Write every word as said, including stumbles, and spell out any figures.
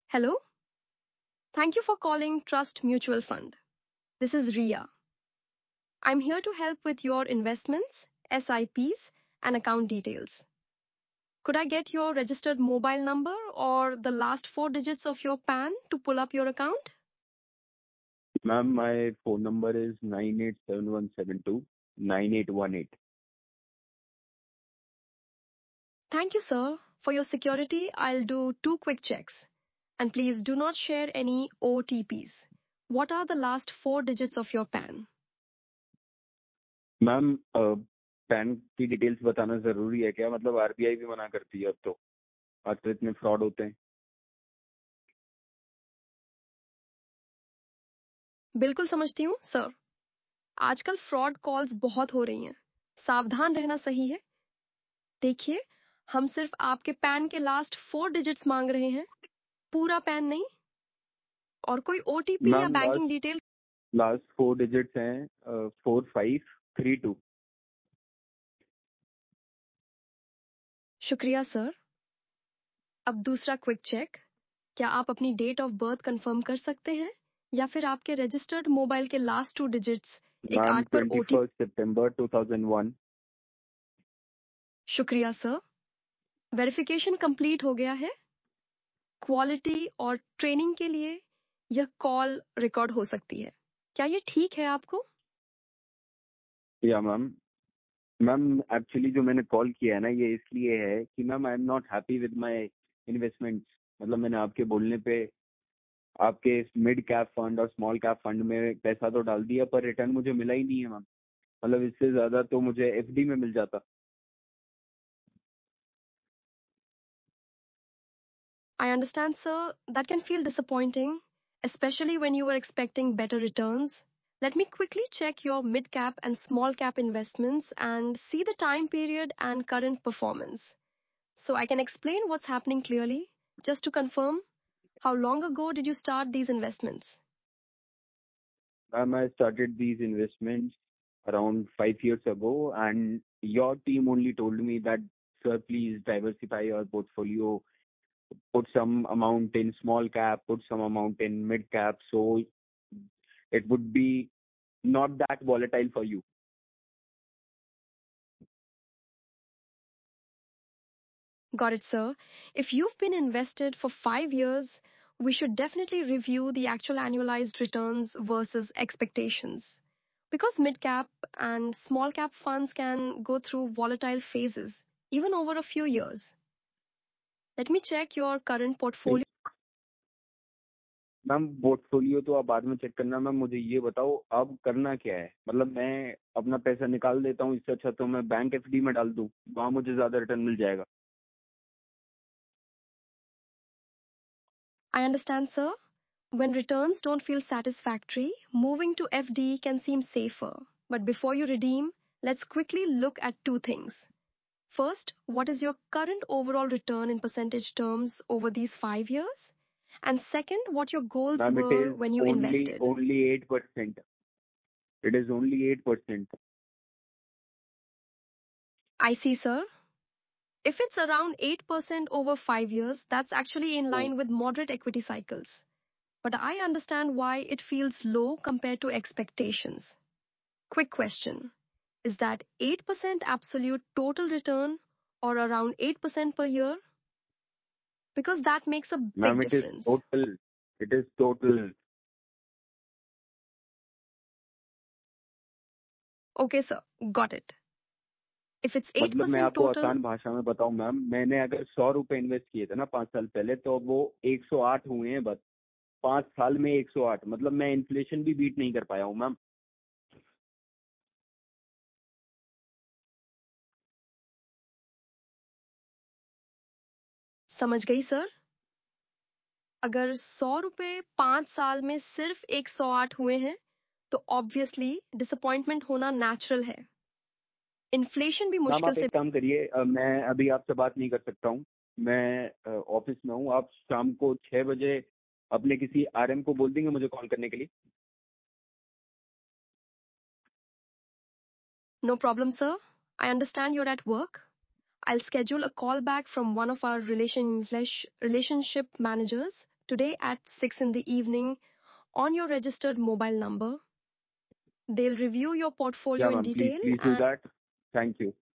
Hello. Thank you for calling Trust Mutual Fund. This is Ria. I'm here to help with your investments, S I Ps, and account details. Could I get your registered mobile number or the last four digits of your P A N to pull up your account? Ma'am, my phone number is nine eight seven one seven two nine eight one eight. Thank you, sir. For your security, I'll do two quick checks. And please do not share any O T Ps. What are the last four digits of your P A N? Ma'am PAN की details बताना जरूरी है क्या? मतलब RBI भी मना करती है अब तो आजकल इतने फ्रॉड होते हैं. बिल्कुल समझती हूँ, सर. आजकल फ्रॉड कॉल्स बहुत हो रही हैं. सावधान रहना सही है. देखिए, हम सिर्फ आपके पैन के लास्ट फोर डिजिट्स मांग रहे हैं, पूरा पैन नहीं. और कोई ओटीपी या ma'am banking last detail? Last four digits हैं फोर फाइव थ्री टू. शुक्रिया सर. अब दूसरा क्विक चेक. क्या आप अपनी डेट ऑफ बर्थ कंफर्म कर सकते हैं या फिर आपके रजिस्टर्ड मोबाइल के लास्ट टू डिजिट्स एक मैम आठ पर ट्वेंटी ओटीपी? फर्स्ट सितम्बर टू थाउजेंड वन. शुक्रिया सर. वेरिफिकेशन कंप्लीट हो गया है. क्वालिटी और ट्रेनिंग के लिए यह कॉल रिकॉर्ड हो सकती है. क्या ये ठीक है आपको? या मैम मैम एक्चुअली जो मैंने कॉल किया है ना, ये इसलिए है कि ma'am I am not happy with my investments. मतलब मैंने आपके बोलने पे आपके मिड कैप फंड और स्मॉल कैप फंड में पैसा तो डाल दिया, पर रिटर्न मुझे मिला ही नहीं है मैम. मतलब इससे ज्यादा तो मुझे एफडी में मिल जाता. I understand, sir. That can feel disappointing, especially when you were expecting better returns. Let me quickly check your mid-cap and small-cap investments and see the time period and current performance. So I can explain what's happening clearly. Just to confirm, how long ago did you start these investments? Ma'am, I started these investments around five years ago, and your team only told me that, sir, please diversify your portfolio, put some amount in small cap, put some amount in mid cap, so it would be not that volatile for you. Got it, sir. If you've been invested for five years, we should definitely review the actual annualized returns versus expectations. Because mid-cap and small-cap funds can go through volatile phases, even over a few years. Let me check your current portfolio. Ma'am portfolio तो आप बाद में check करना. Ma'am मुझे ये बताओ अब करना क्या है. मतलब मैं अपना पैसा निकाल देता हूँ, इससे अच्छा तो मैं बैंक एफडी में डाल दूँ, वहां मुझे ज्यादा रिटर्न मिल जाएगा. I understand, sir. When returns don't feel satisfactory, moving to F D can seem safer. But before you redeem, let's quickly look at two things. First, what is your current overall return in percentage terms over these five years? And second, what your goals Ma'am, it were is when you only invested. only eight percent. It is only eight percent. I see, sir. If it's around eight percent over five years, that's actually in line with moderate equity cycles. But I understand why it feels low compared to expectations. Quick question. Is that eight percent absolute total return or around eight percent per year? Because that makes a big Ma'am, it is difference. total. It is total. Okay, sir. Got it. If it's eight मतलब मैं percent आपको total, आसान भाषा में बताऊं ma'am, मैंने अगर सौ रुपए इन्वेस्ट किए थे ना पांच साल पहले, तो वो एक सौ आठ हुए हैं बस. पांच साल में एक सौ आठ. मतलब मैं इन्फ्लेशन भी बीट नहीं कर पाया हूँ मैम. समझ गई सर. अगर सौ रुपए पांच साल में सिर्फ एक सौ आठ हुए हैं, तो ऑब्वियसली डिसअपॉइंटमेंट होना नेचुरल है. इन्फ्लेशन भी मैम मुश्किल आप से. एक काम करिए, अ, मैं अभी आपसे बात नहीं कर सकता हूँ. मैं ऑफिस में हूँ. आप शाम को छह बजे अपने किसी आरएम को बोल देंगे मुझे कॉल करने के लिए. No problem, sir. I understand you're at work. I'll schedule a call back from one of our relation, relationship managers today at six in the evening on your registered mobile number. They'll review your portfolio Yeah, in ma'am. Please, detail please do and that. Thank you.